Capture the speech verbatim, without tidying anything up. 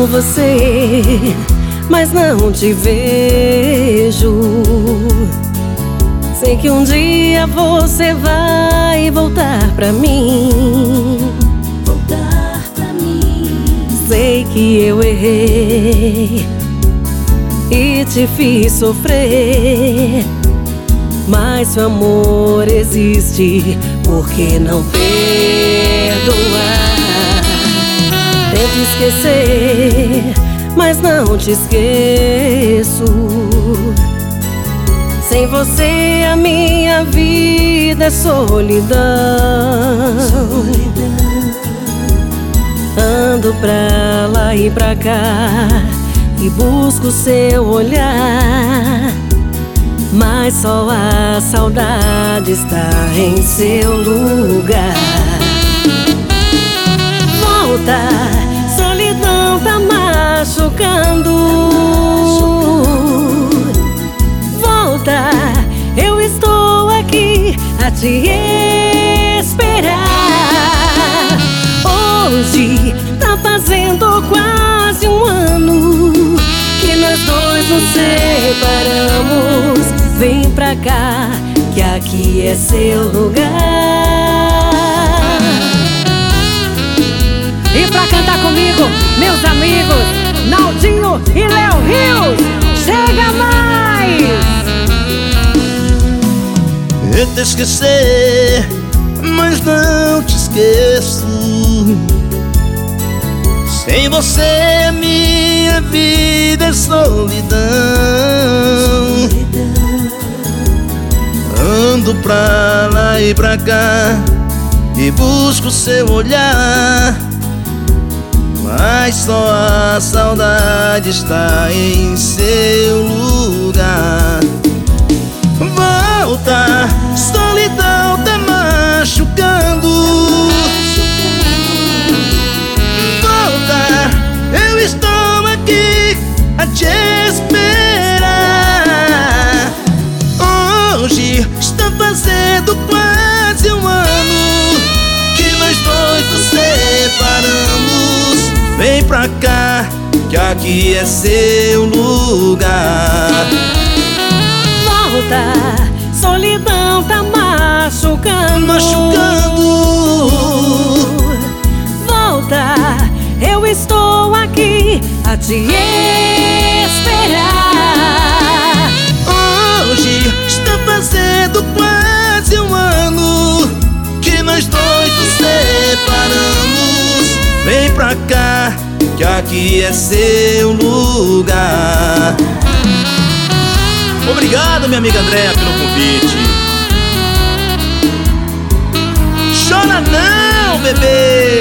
por você, mas não te vejo. Sei que um dia você vai voltar pra mim. Voltar pra mim. Sei que eu errei e te fiz sofrer, mas seu amor existe, por que não perdoar? Tento esquecer, mas não te esqueço. Sem você a minha vida é solidão. Ando pra lá e pra cá e busco seu olhar, mas só a saudade está em seu lugar. Volta, solidão tá machucando. Volta, eu estou aqui a te esperar. Hoje tá fazendo quase um ano que nós dois nos separamos. Vem pra cá, que aqui é seu lugar. E pra cantar comigo, meus amigos, Naldinho e Léo Rios, chega mais! Tento esquecer, mas não te esqueço. Sem você minha vida é solidão. Ando pra lá e pra cá e busco seu olhar, mas só a saudade está em seu lugar. Volta, solidão tá machucando. Volta, eu estou aqui a te esperar. Hoje está fazendo quase um ano que nós dois nos separamos. Vem pra cá, que aqui é seu lugar. Volta, solidão tá machucando. Machucando. Volta, eu estou aqui a te esperar. Hoje está fazendo quase um ano que nós dois nos separamos. Vem pra cá, que aqui é seu lugar. Obrigado, minha amiga Andréa, pelo convite. Chora não, bebê!